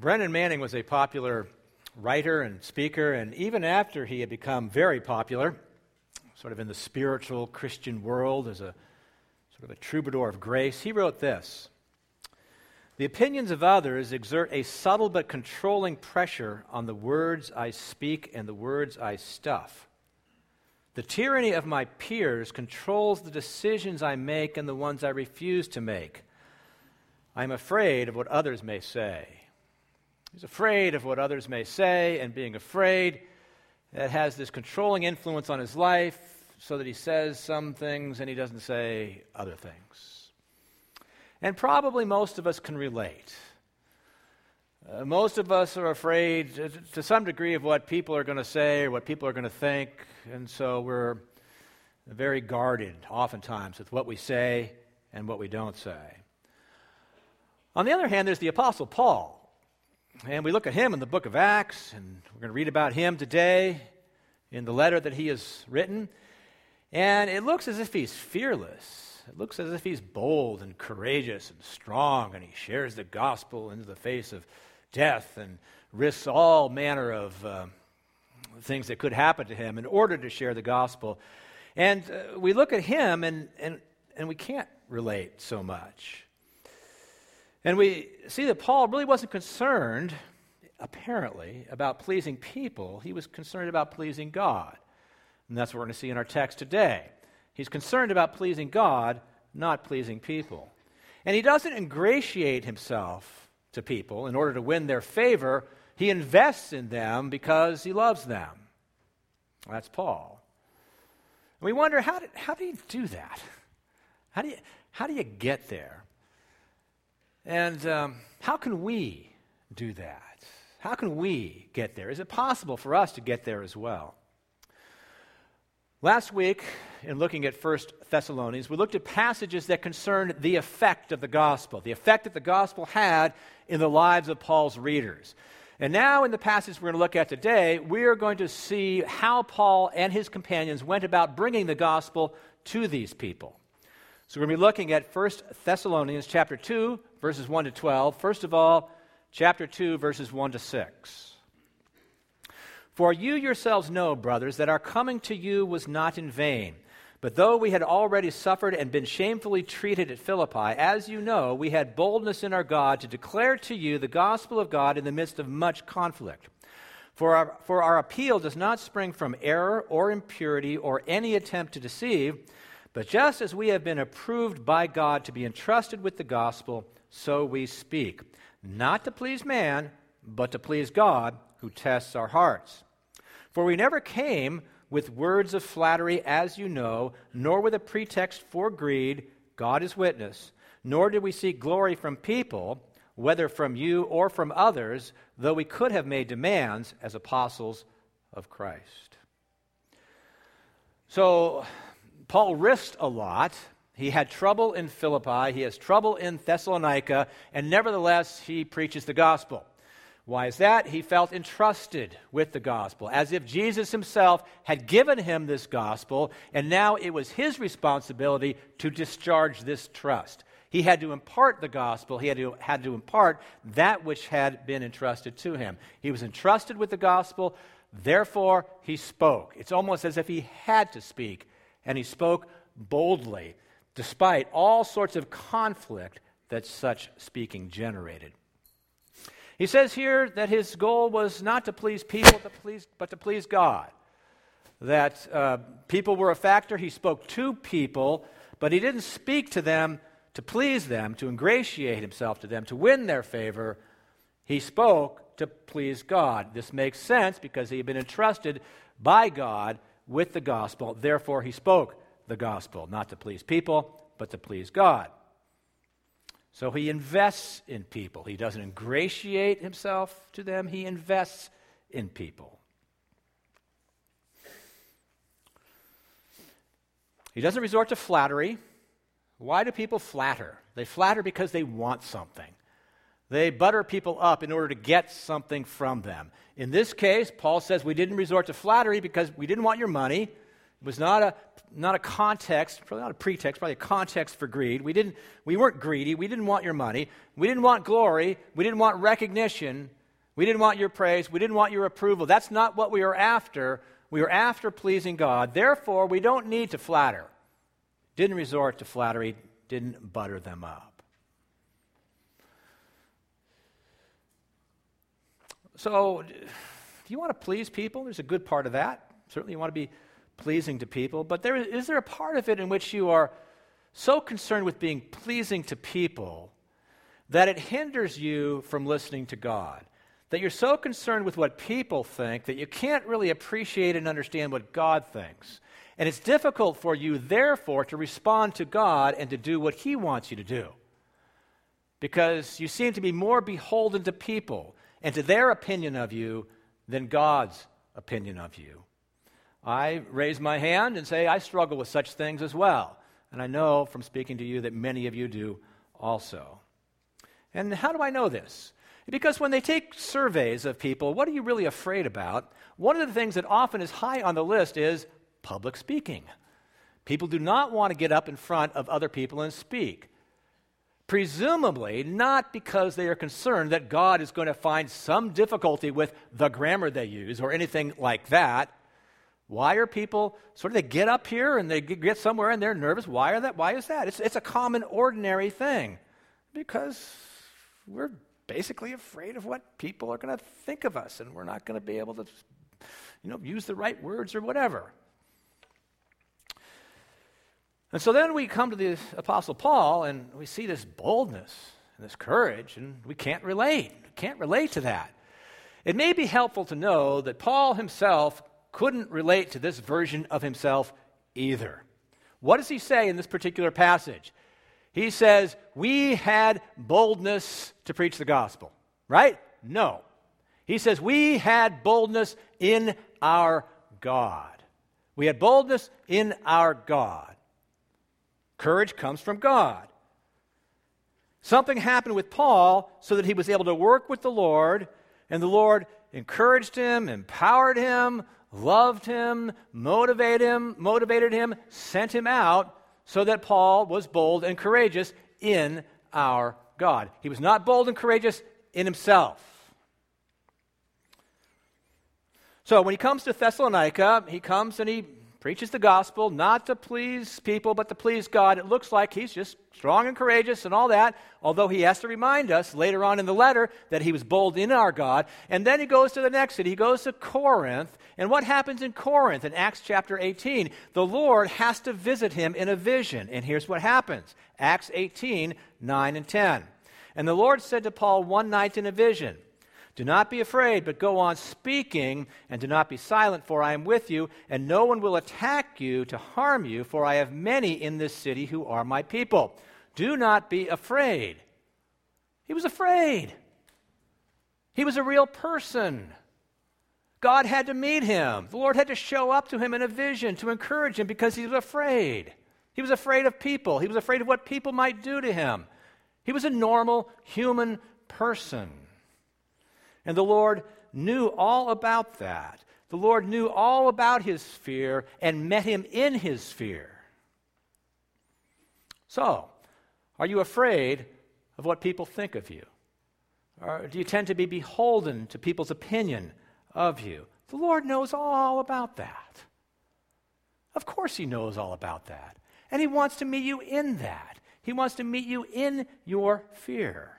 Brennan Manning was a popular writer and speaker, and even after he had become very popular, sort of in the spiritual Christian world as a sort of a troubadour of grace, he wrote this: "The opinions of others exert a subtle but controlling pressure on the words I speak and the words I stuff. The tyranny of my peers controls the decisions I make and the ones I refuse to make. I am afraid of what others may say." He's afraid of what others may say, and being afraid, it has this controlling influence on his life so that he says some things and he doesn't say other things. And probably most of us can relate. Most of us are afraid to some degree of what people are going to say or what people are going to think, and so we're very guarded oftentimes with what we say and what we don't say. On the other hand, there's the Apostle Paul. And we look at him in the book of Acts, and we're going to read about him today in the letter that he has written. And it looks as if he's fearless. It looks as if he's bold and courageous and strong, and he shares the gospel into the face of death and risks all manner of things that could happen to him in order to share the gospel. And we look at him, and we can't relate so much. And we see that Paul really wasn't concerned, apparently, about pleasing people. He was concerned about pleasing God. And that's what we're going to see in our text today. He's concerned about pleasing God, not pleasing people. And he doesn't ingratiate himself to people in order to win their favor. He invests in them because he loves them. That's Paul. And we wonder, how do you do that? How do you get there? And how can we do that? How can we get there? Is it possible for us to get there as well? Last week, in looking at 1 Thessalonians, we looked at passages that concerned the effect of the gospel, the effect that the gospel had in the lives of Paul's readers. And now in the passage we're going to look at today, we are going to see how Paul and his companions went about bringing the gospel to these people. So we're going to be looking at 1 Thessalonians chapter 2, verses 1 to 12. First of all, chapter 2, verses 1 to 6. "For you yourselves know, brothers, that our coming to you was not in vain. But though we had already suffered and been shamefully treated at Philippi, as you know, we had boldness in our God to declare to you the gospel of God in the midst of much conflict. For our appeal does not spring from error or impurity or any attempt to deceive, but just as we have been approved by God to be entrusted with the gospel, so we speak, not to please man, but to please God, who tests our hearts. For we never came with words of flattery, as you know, nor with a pretext for greed, God is witness, nor did we seek glory from people, whether from you or from others, though we could have made demands as apostles of Christ." So, Paul risked a lot. He had trouble in Philippi. He has trouble in Thessalonica. And nevertheless, he preaches the gospel. Why is that? He felt entrusted with the gospel, as if Jesus himself had given him this gospel, and now it was his responsibility to discharge this trust. He had to impart the gospel. He had to impart that which had been entrusted to him. He was entrusted with the gospel. Therefore, he spoke. It's almost as if he had to speak. And he spoke boldly, despite all sorts of conflict that such speaking generated. He says here that his goal was not to please people, but to please God. That people were a factor. He spoke to people, but he didn't speak to them to please them, to ingratiate himself to them, to win their favor. He spoke to please God. This makes sense because he had been entrusted by God with the gospel. Therefore, he spoke the gospel, not to please people, but to please God. So he invests in people. He doesn't ingratiate himself to them. He invests in people. He doesn't resort to flattery. Why do people flatter? They flatter because they want something. They butter people up in order to get something from them. In this case, Paul says we didn't resort to flattery because we didn't want your money. It was not a context, probably not a pretext, probably a context for greed. We weren't greedy. We didn't want your money. We didn't want glory. We didn't want recognition. We didn't want your praise. We didn't want your approval. That's not what we were after. We were after pleasing God. Therefore, we don't need to flatter. Didn't resort to flattery. Didn't butter them up. So, do you want to please people? There's a good part of that. Certainly you want to be pleasing to people. But is there a part of it in which you are so concerned with being pleasing to people that it hinders you from listening to God? That you're so concerned with what people think that you can't really appreciate and understand what God thinks. And it's difficult for you, therefore, to respond to God and to do what He wants you to do. Because you seem to be more beholden to people and to their opinion of you than God's opinion of you. I raise my hand and say I struggle with such things as well. And I know from speaking to you that many of you do also. And how do I know this? Because when they take surveys of people, what are you really afraid about? One of the things that often is high on the list is public speaking. People do not want to get up in front of other people and speak. Presumably, not because they are concerned that God is going to find some difficulty with the grammar they use or anything like that. Why are people, they get up here and they get somewhere and they're nervous? Why is that? It's a common, ordinary thing. Because we're basically afraid of what people are going to think of us, and we're not going to be able to, use the right words or whatever. And so then we come to the Apostle Paul, and we see this boldness and this courage, and we can't relate. We can't relate to that. It may be helpful to know that Paul himself couldn't relate to this version of himself either. What does he say in this particular passage? He says, we had boldness to preach the gospel, right? No. He says, we had boldness in our God. We had boldness in our God. Courage comes from God. Something happened with Paul so that he was able to work with the Lord, and the Lord encouraged him, empowered him, loved him, motivated him, sent him out so that Paul was bold and courageous in our God. He was not bold and courageous in himself. So when he comes to Thessalonica, he comes and he preaches the gospel, not to please people, but to please God. It looks like he's just strong and courageous and all that, although he has to remind us later on in the letter that he was bold in our God. And then he goes to the next city. He goes to Corinth. And what happens in Corinth in Acts chapter 18? The Lord has to visit him in a vision. And here's what happens. Acts 18, 9 and 10. And the Lord said to Paul one night in a vision, do not be afraid, but go on speaking, and do not be silent, for I am with you, and no one will attack you to harm you, for I have many in this city who are my people. Do not be afraid. He was afraid. He was a real person. God had to meet him. The Lord had to show up to him in a vision to encourage him because he was afraid. He was afraid of people. He was afraid of what people might do to him. He was a normal human person. And the Lord knew all about that. The Lord knew all about his fear and met him in his fear. So, are you afraid of what people think of you? Or do you tend to be beholden to people's opinion of you? The Lord knows all about that. Of course he knows all about that. And he wants to meet you in that. He wants to meet you in your fear.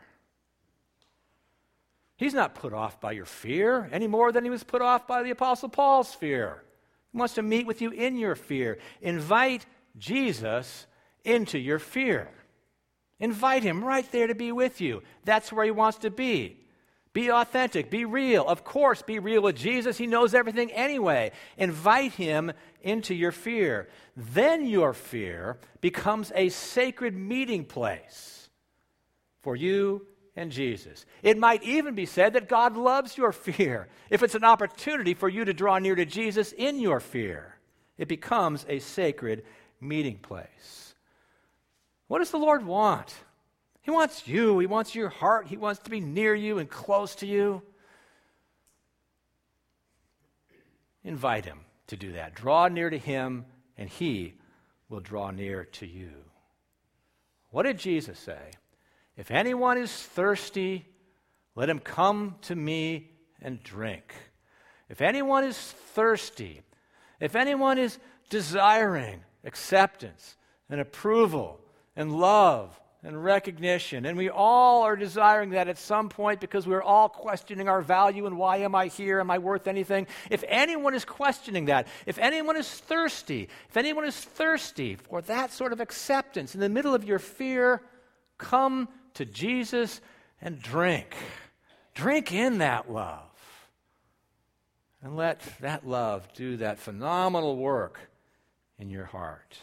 He's not put off by your fear any more than he was put off by the Apostle Paul's fear. He wants to meet with you in your fear. Invite Jesus into your fear. Invite him right there to be with you. That's where he wants to be. Be authentic. Be real. Of course, be real with Jesus. He knows everything anyway. Invite him into your fear. Then your fear becomes a sacred meeting place for you and Jesus. It might even be said that God loves your fear. If it's an opportunity for you to draw near to Jesus in your fear, it becomes a sacred meeting place. What does the Lord want? He wants you. He wants your heart. He wants to be near you and close to you. Invite him to do that. Draw near to him and he will draw near to you. What did Jesus say? If anyone is thirsty, let him come to me and drink. If anyone is thirsty, if anyone is desiring acceptance and approval and love and recognition, and we all are desiring that at some point because we're all questioning our value and why am I here? Am I worth anything? If anyone is questioning that, if anyone is thirsty for that sort of acceptance in the middle of your fear, come to Jesus and drink. Drink in that love. And let that love do that phenomenal work in your heart.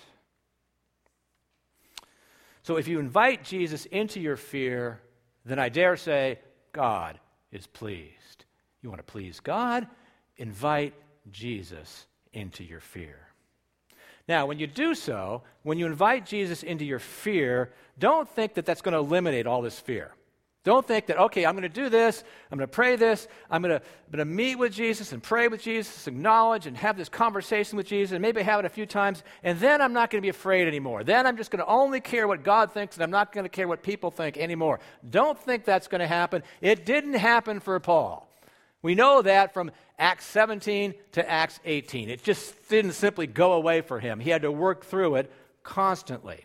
So if you invite Jesus into your fear, then I dare say God is pleased. You want to please God? Invite Jesus into your fear. Now, when you do so, when you invite Jesus into your fear, don't think that that's going to eliminate all this fear. Don't think that, okay, I'm going to do this, I'm going to pray this, I'm going to meet with Jesus and pray with Jesus, acknowledge and have this conversation with Jesus, and maybe have it a few times, and then I'm not going to be afraid anymore. Then I'm just going to only care what God thinks, and I'm not going to care what people think anymore. Don't think that's going to happen. It didn't happen for Paul. We know that from Acts 17 to Acts 18. It just didn't simply go away for him. He had to work through it constantly.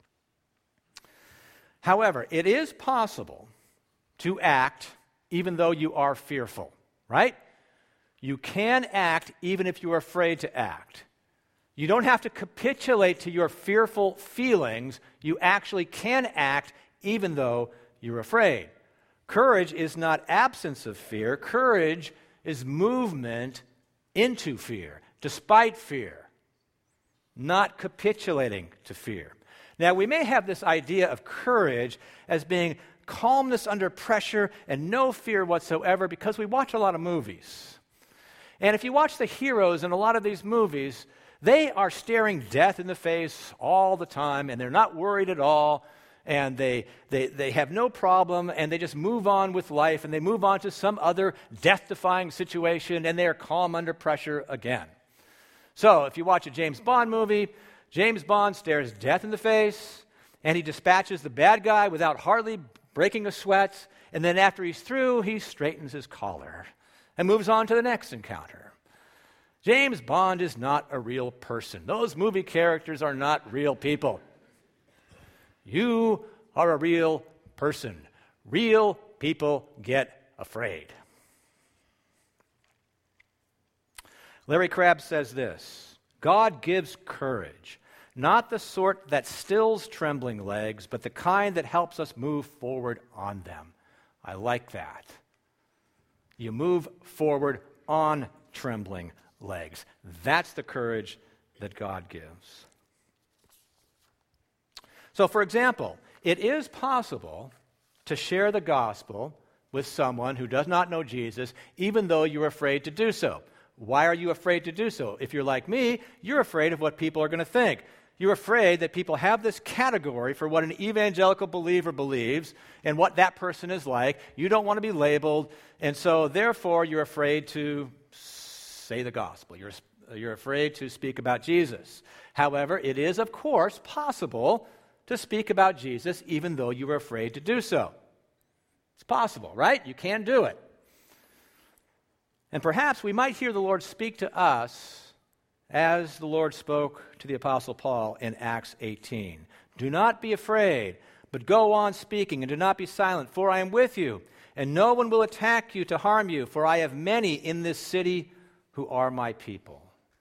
However, it is possible to act even though you are fearful, right? You can act even if you are afraid to act. You don't have to capitulate to your fearful feelings. You actually can act even though you're afraid. Courage is not absence of fear. Courage is movement into fear, despite fear, not capitulating to fear. Now, we may have this idea of courage as being calmness under pressure and no fear whatsoever because we watch a lot of movies. And if you watch the heroes in a lot of these movies, they are staring death in the face all the time, and they're not worried at all, and they have no problem, and they just move on with life, and they move on to some other death-defying situation, and they are calm under pressure again. So if you watch a James Bond movie, James Bond stares death in the face, and he dispatches the bad guy without hardly breaking a sweat, and then after he's through, he straightens his collar and moves on to the next encounter. James Bond is not a real person. Those movie characters are not real people. You are a real person. Real people get afraid. Larry Crabb says this: God gives courage, not the sort that stills trembling legs, but the kind that helps us move forward on them. I like that. You move forward on trembling legs. That's the courage that God gives. So, for example, it is possible to share the gospel with someone who does not know Jesus, even though you're afraid to do so. Why are you afraid to do so? If you're like me, you're afraid of what people are going to think. You're afraid that people have this category for what an evangelical believer believes and what that person is like. You don't want to be labeled, and so therefore you're afraid to say the gospel. You're afraid to speak about Jesus. However, it is, of course, possible to speak about Jesus even though you are afraid to do so. It's possible, right? You can do it. And perhaps we might hear the Lord speak to us as the Lord spoke to the Apostle Paul in Acts 18. Do not be afraid, but go on speaking, and do not be silent, for I am with you, and no one will attack you to harm you, for I have many in this city who are my people.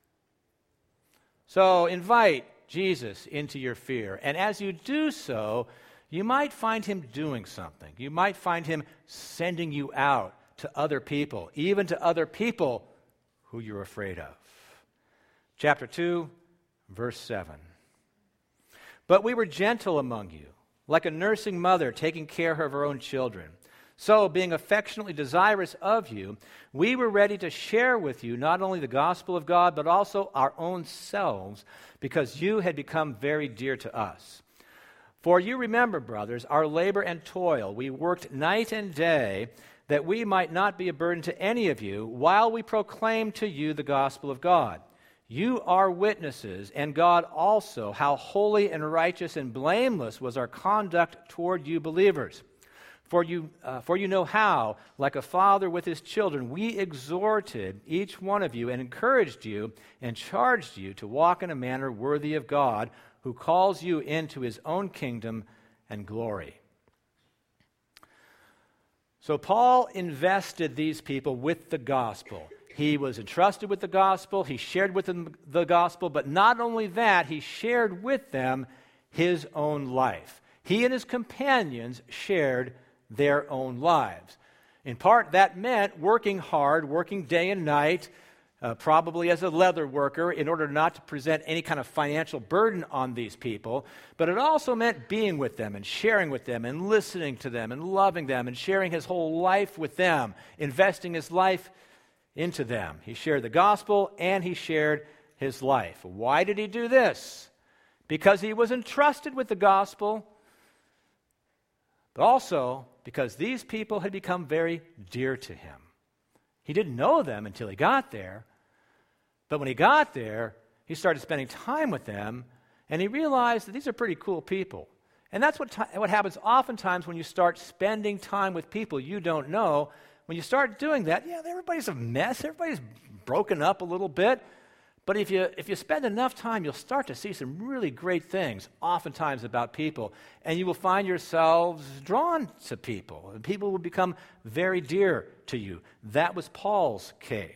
So invite Jesus into your fear, and as you do so, you might find him doing something. You might find him sending you out to other people, even to other people who you're afraid of. Chapter 2, verse 7. But we were gentle among you, like a nursing mother taking care of her own children. So, being affectionately desirous of you, we were ready to share with you not only the gospel of God, but also our own selves, because you had become very dear to us. For you remember, brothers, our labor and toil. We worked night and day, that we might not be a burden to any of you, while we proclaim to you the gospel of God. You are witnesses, and God also, how holy and righteous and blameless was our conduct toward you believers. For you know how, like a father with his children, we exhorted each one of you and encouraged you and charged you to walk in a manner worthy of God, who calls you into his own kingdom and glory. So Paul invested these people with the gospel. He was entrusted with the gospel. He shared with them the gospel. But not only that, he shared with them his own life. He and his companions shared their own lives. In part, that meant working hard, working day and night, probably as a leather worker, in order not to present any kind of financial burden on these people. But it also meant being with them and sharing with them and listening to them and loving them and sharing his whole life with them, investing his life into them. He shared the gospel and he shared his life. Why did he do this? Because he was entrusted with the gospel, but also because these people had become very dear to him. He didn't know them until he got there, but when he got there, he started spending time with them, and he realized that these are pretty cool people. And that's what happens oftentimes when you start spending time with people you don't know. When you start doing that, everybody's a mess, everybody's broken up a little bit. But if you spend enough time, you'll start to see some really great things, oftentimes about people, and you will find yourselves drawn to people, and people will become very dear to you. That was Paul's case.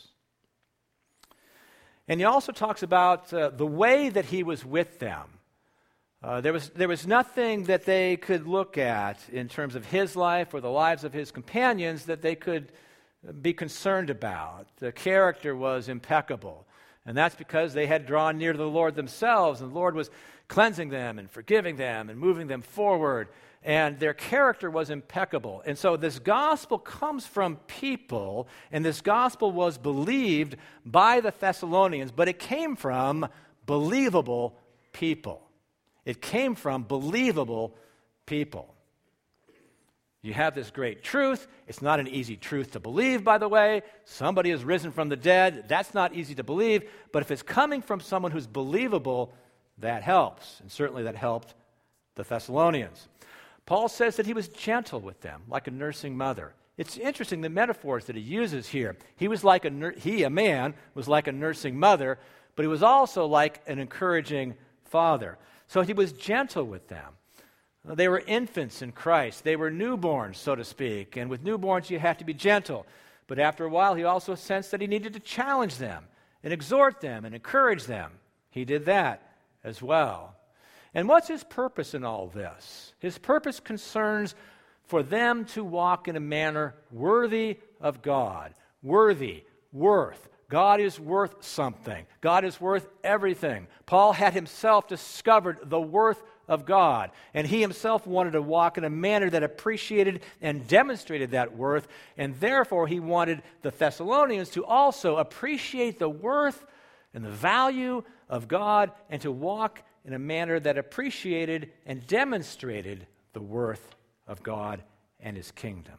And he also talks about the way that he was with them. There was nothing that they could look at in terms of his life or the lives of his companions that they could be concerned about. The character was impeccable. And that's because they had drawn near to the Lord themselves, and the Lord was cleansing them and forgiving them and moving them forward, and their character was impeccable. And so this gospel comes from people, and this gospel was believed by the Thessalonians, but it came from believable people. It came from believable people. You have this great truth. It's not an easy truth to believe, by the way. Somebody has risen from the dead. That's not easy to believe. But if it's coming from someone who's believable, that helps. And certainly that helped the Thessalonians. Paul says that he was gentle with them, like a nursing mother. It's interesting, the metaphors that he uses here. A man, was like a nursing mother, but he was also like an encouraging father. So he was gentle with them. They were infants in Christ. They were newborns, so to speak. And with newborns, you have to be gentle. But after a while, he also sensed that he needed to challenge them and exhort them and encourage them. He did that as well. And what's his purpose in all this? His purpose concerns for them to walk in a manner worthy of God. Worthy, worth. God is worth something. God is worth everything. Paul had himself discovered the worth of God, and he himself wanted to walk in a manner that appreciated and demonstrated that worth, and therefore he wanted the Thessalonians to also appreciate the worth and the value of God and to walk in a manner that appreciated and demonstrated the worth of God and his kingdom.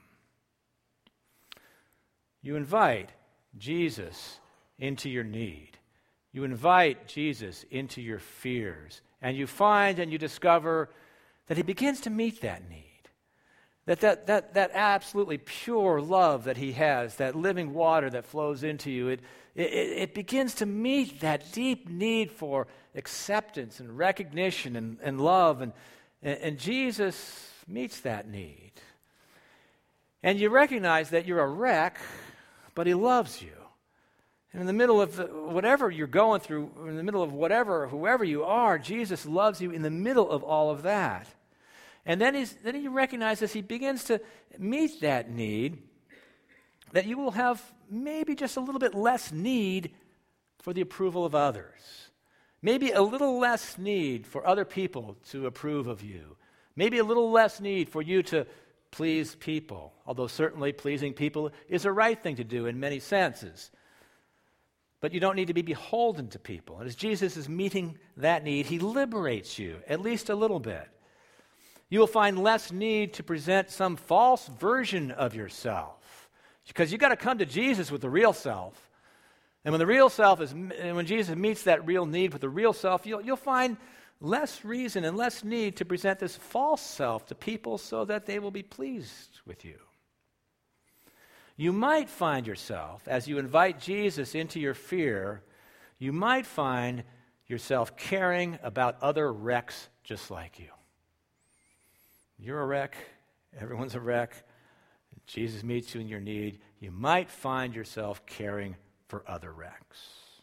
You invite Jesus into your need. You invite Jesus into your fears. And you find and you discover that he begins to meet that need. That absolutely pure love that he has, that living water that flows into you, it begins to meet that deep need for acceptance and recognition and love. And Jesus meets that need. And you recognize that you're a wreck, but he loves you. And in the middle of whatever you're going through, in the middle of whoever you are, Jesus loves you in the middle of all of that. And then you recognize as he begins to meet that need, that you will have maybe just a little bit less need for the approval of others. Maybe a little less need for other people to approve of you. Maybe a little less need for you to please people, although certainly pleasing people is a right thing to do in many senses. But you don't need to be beholden to people. And as Jesus is meeting that need, he liberates you, at least a little bit. You will find less need to present some false version of yourself. Because you've got to come to Jesus with the real self. And when the real self is, and when Jesus meets that real need with the real self, you'll find less reason and less need to present this false self to people so that they will be pleased with you. You might find yourself, as you invite Jesus into your fear, you might find yourself caring about other wrecks just like you. You're a wreck. Everyone's a wreck. Jesus meets you in your need. You might find yourself caring for other wrecks.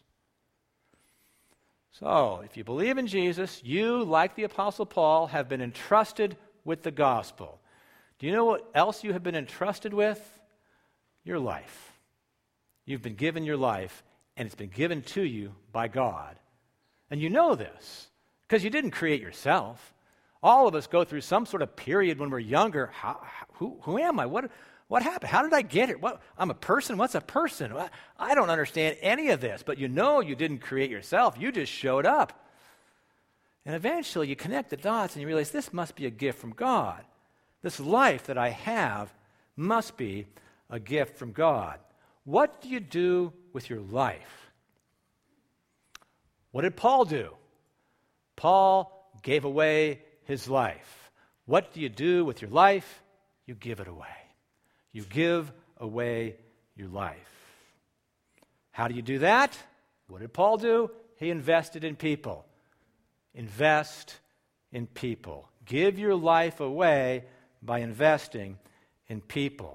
So, if you believe in Jesus, you, like the Apostle Paul, have been entrusted with the gospel. Do you know what else you have been entrusted with? Your life. You've been given your life, and it's been given to you by God. And you know this, because you didn't create yourself. All of us go through some sort of period when we're younger. Who am I? What happened? How did I get it? I'm a person? What's a person? I don't understand any of this. But you know you didn't create yourself. You just showed up. And eventually you connect the dots and you realize this must be a gift from God. This life that I have must be a gift from God. What do you do with your life? What did Paul do? Paul gave away his life. What do you do with your life? You give it away. You give away your life. How do you do that? What did Paul do? He invested in people. Invest in people. Give your life away by investing in people.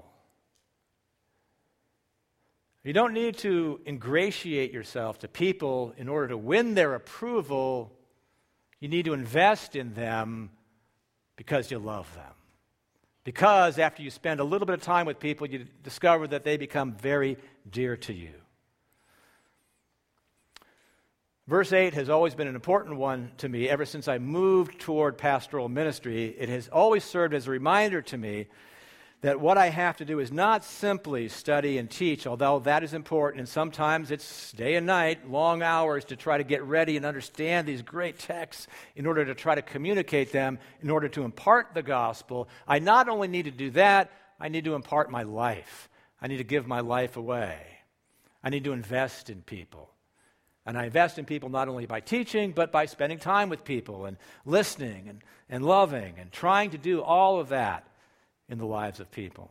You don't need to ingratiate yourself to people in order to win their approval. You need to invest in them because you love them. Because after you spend a little bit of time with people, you discover that they become very dear to you. Verse 8 has always been an important one to me ever since I moved toward pastoral ministry. It has always served as a reminder to me that what I have to do is not simply study and teach, although that is important, and sometimes it's day and night, long hours to try to get ready and understand these great texts in order to try to communicate them, in order to impart the gospel. I not only need to do that, I need to impart my life. I need to give my life away. I need to invest in people. And I invest in people not only by teaching, but by spending time with people and listening and loving and trying to do all of that in the lives of people.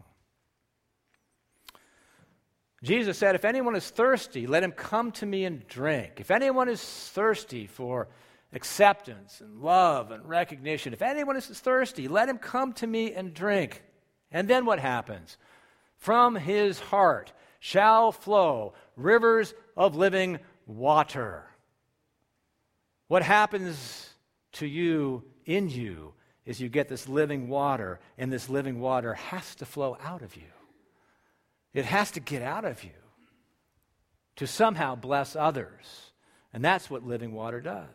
Jesus said, if anyone is thirsty, let him come to me and drink. If anyone is thirsty for acceptance and love and recognition, if anyone is thirsty, let him come to me and drink. And then what happens? From his heart shall flow rivers of living water. What happens to you, in you, is you get this living water, and this living water has to flow out of you. It has to get out of you to somehow bless others. And that's what living water does.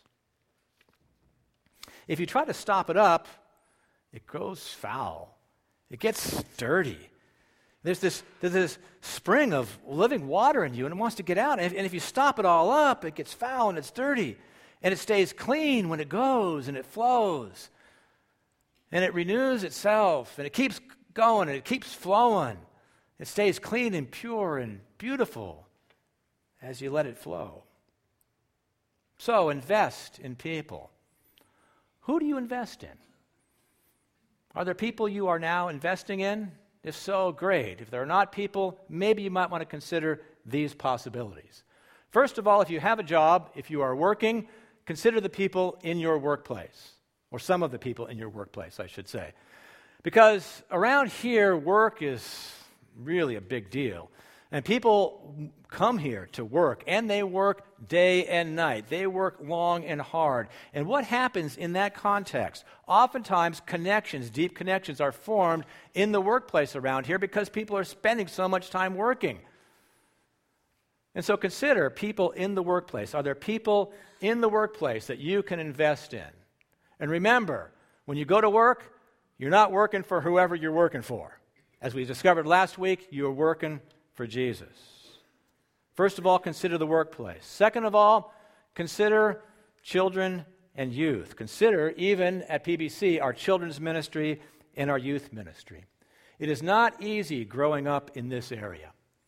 If you try to stop it up, it goes foul. It gets dirty. There's this spring of living water in you, and it wants to get out. And if you stop it all up, it gets foul and it's dirty. And it stays clean when it goes and it flows. And it renews itself, and it keeps going, and it keeps flowing. It stays clean and pure and beautiful as you let it flow. So invest in people. Who do you invest in? Are there people you are now investing in? If so, great. If there are not people, maybe you might want to consider these possibilities. First of all, if you have a job, if you are working, consider the people in your workplace. Or some of the people in your workplace, I should say. Because around here, work is really a big deal. And people come here to work, and they work day and night. They work long and hard. And what happens in that context? Oftentimes, connections, deep connections, are formed in the workplace around here because people are spending so much time working. And so consider people in the workplace. Are there people in the workplace that you can invest in? And remember, when you go to work, you're not working for whoever you're working for. As we discovered last week, you're working for Jesus. First of all, consider the workplace. Second of all, consider children and youth. Consider, even at PBC, our children's ministry and our youth ministry. It is not easy growing up in this area.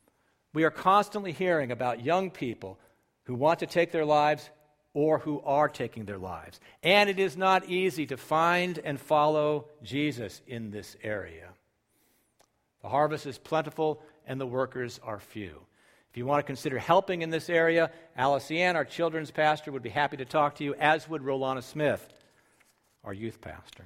We are constantly hearing about young people who want to take their lives or who are taking their lives. And it is not easy to find and follow Jesus in this area. The harvest is plentiful and the workers are few. If you want to consider helping in this area, Alice Ann, our children's pastor, would be happy to talk to you, as would Rolana Smith, our youth pastor.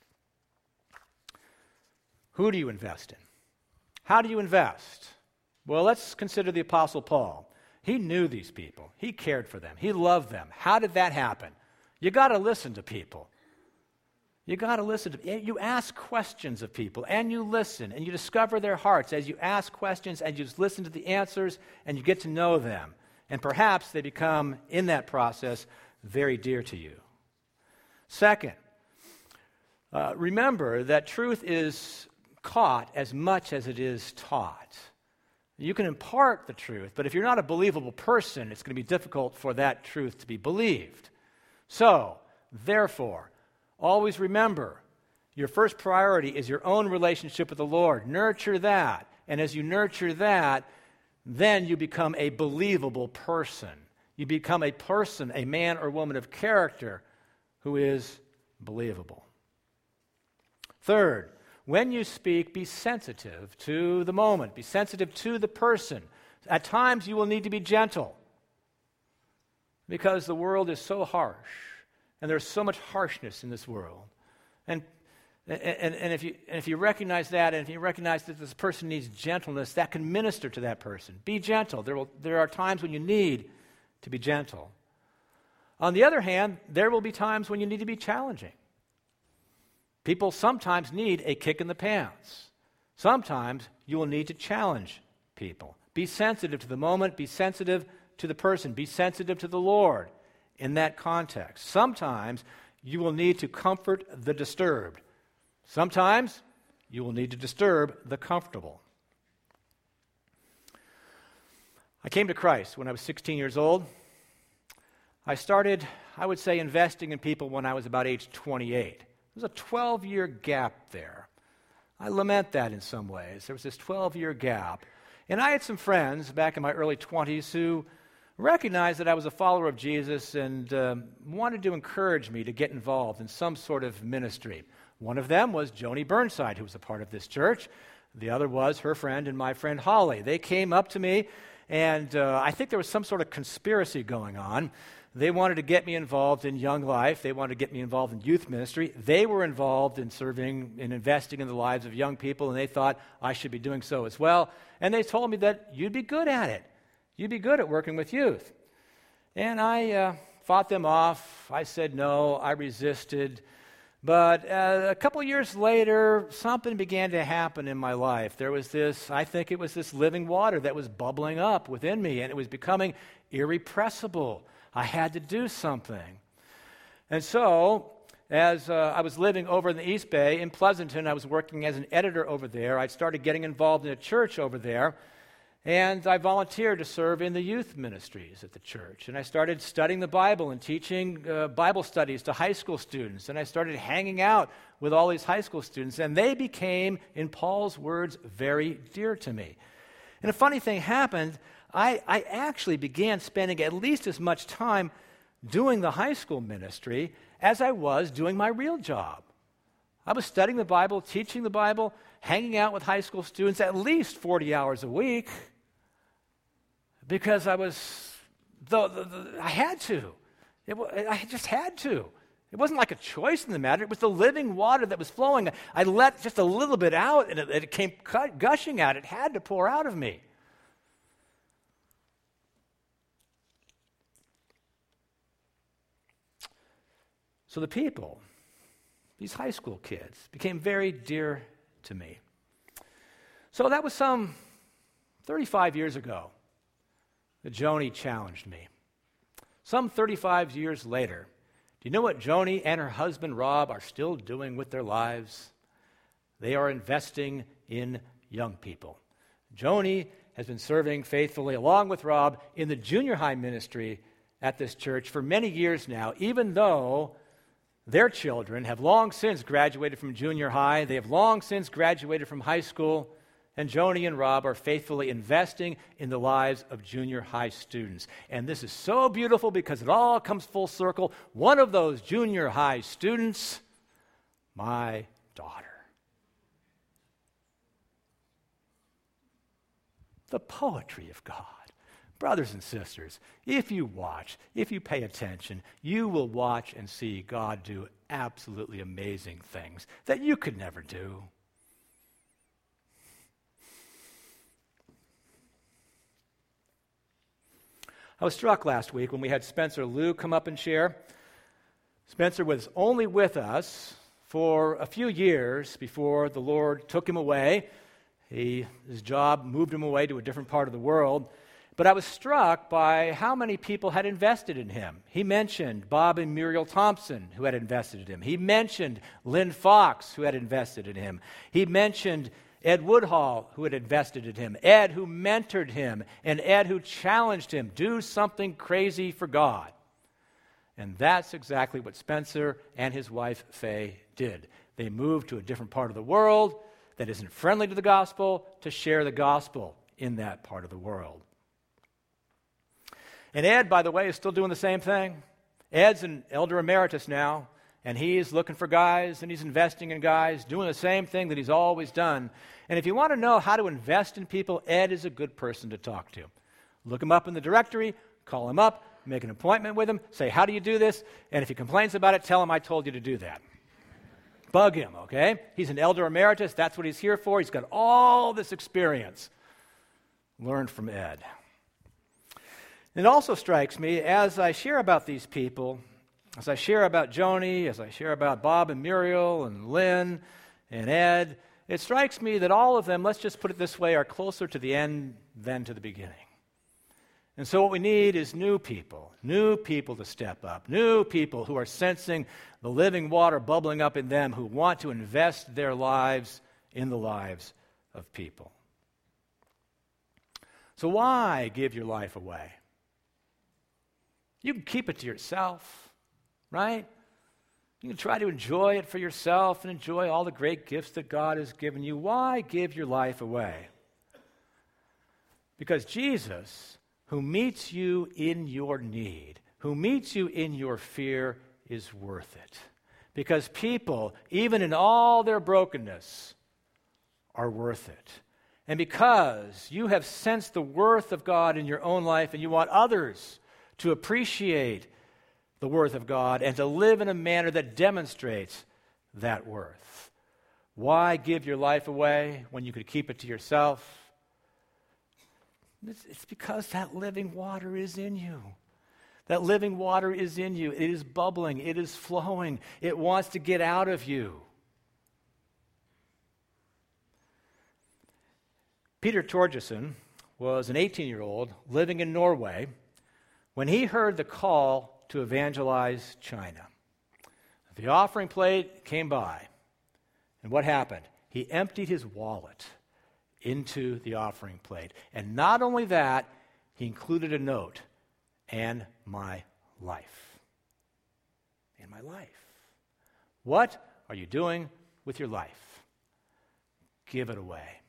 Who do you invest in? How do you invest? Well, let's consider the Apostle Paul. He knew these people. He cared for them. He loved them. How did that happen? You got to listen to people. You got to listen to. You ask questions of people, and you listen, and you discover their hearts as you ask questions, and you just listen to the answers, and you get to know them. And perhaps they become, in that process, very dear to you. Second, remember that truth is caught as much as it is taught. You can impart the truth, but if you're not a believable person, it's going to be difficult for that truth to be believed. So, therefore, always remember, your first priority is your own relationship with the Lord. Nurture that. And as you nurture that, then you become a believable person. You become a person, a man or woman of character who is believable. Third, when you speak, be sensitive to the moment. Be sensitive to the person. At times you will need to be gentle because the world is so harsh. And there's so much harshness in this world. And if you recognize that, and if you recognize that this person needs gentleness, that can minister to that person. Be gentle. There are times when you need to be gentle. On the other hand, there will be times when you need to be challenging. People sometimes need a kick in the pants. Sometimes you will need to challenge people. Be sensitive to the moment. Be sensitive to the person. Be sensitive to the Lord. In that context, sometimes you will need to comfort the disturbed. Sometimes you will need to disturb the comfortable. I came to Christ when I was 16 years old. I started, I would say, investing in people when I was about age 28. There's a 12-year gap there. I lament that in some ways. There was this 12-year gap. And I had some friends back in my early 20s who recognized that I was a follower of Jesus and wanted to encourage me to get involved in some sort of ministry. One of them was Joni Burnside, who was a part of this church. The other was her friend and my friend Holly. They came up to me, and I think there was some sort of conspiracy going on. They wanted to get me involved in Young Life. They wanted to get me involved in youth ministry. They were involved in serving and investing in the lives of young people, and they thought I should be doing so as well. And they told me that you'd be good at it. You'd be good at working with youth. And I fought them off. I said no. I resisted. But a couple years later, something began to happen in my life. There was this, I think it was this living water that was bubbling up within me, and it was becoming irrepressible. I had to do something. And so, as I was living over in the East Bay in Pleasanton, I was working as an editor over there. I started getting involved in a church over there. And I volunteered to serve in the youth ministries at the church. And I started studying the Bible and teaching Bible studies to high school students. And I started hanging out with all these high school students. And they became, in Paul's words, very dear to me. And a funny thing happened. I actually began spending at least as much time doing the high school ministry as I was doing my real job. I was studying the Bible, teaching the Bible, hanging out with high school students at least 40 hours a week. Because I was, I had to. I just had to. It wasn't like a choice in the matter. It was the living water that was flowing. I let just a little bit out, and it came gushing out. It had to pour out of me. So the people, these high school kids, became very dear to me. So that was some 35 years ago. Joni challenged me. Some 35 years later, do you know what Joni and her husband Rob are still doing with their lives? They are investing in young people. Joni has been serving faithfully along with Rob in the junior high ministry at this church for many years now, even though their children have long since graduated from junior high. They have long since graduated from high school, and Joni and Rob are faithfully investing in the lives of junior high students. And this is so beautiful because it all comes full circle. One of those junior high students, my daughter. The poetry of God. Brothers and sisters, if you watch, if you pay attention, you will watch and see God do absolutely amazing things that you could never do. I was struck last week when we had Spencer Liu come up and share. Spencer was only with us for a few years before the Lord took him away. His job moved him away to a different part of the world. But I was struck by how many people had invested in him. He mentioned Bob and Muriel Thompson, who had invested in him. He mentioned Lynn Fox, who had invested in him. He mentioned Ed Woodhall, who had invested in him, Ed, who mentored him, and Ed, who challenged him, do something crazy for God. And that's exactly what Spencer and his wife, Faye, did. They moved to a different part of the world that isn't friendly to the gospel to share the gospel in that part of the world. And Ed, by the way, is still doing the same thing. Ed's an elder emeritus now, and he's looking for guys, and he's investing in guys, doing the same thing that he's always done. And if you want to know how to invest in people, Ed is a good person to talk to. Look him up in the directory, call him up, make an appointment with him, say, how do you do this? And if he complains about it, tell him I told you to do that. Bug him, okay? He's an elder emeritus. That's what he's here for. He's got all this experience. Learn from Ed. It also strikes me, as I share about these people, as I share about Joni, as I share about Bob and Muriel and Lynn and Ed, it strikes me that all of them, let's just put it this way, are closer to the end than to the beginning. And so what we need is new people to step up, new people who are sensing the living water bubbling up in them, who want to invest their lives in the lives of people. So why give your life away? You can keep it to yourself, right? You can try to enjoy it for yourself and enjoy all the great gifts that God has given you. Why give your life away? Because Jesus, who meets you in your need, who meets you in your fear, is worth it. Because people, even in all their brokenness, are worth it. And because you have sensed the worth of God in your own life and you want others to appreciate the worth of God and to live in a manner that demonstrates that worth. Why give your life away when you could keep it to yourself? It's because that living water is in you. That living water is in you. It is bubbling. It is flowing. It wants to get out of you. Peter Torgerson was an 18-year-old living in Norway when he heard the call to evangelize China. The offering plate came by, and what happened? He emptied his wallet into the offering plate. And not only that, he included a note, and my life. And my life. What are you doing with your life? Give it away.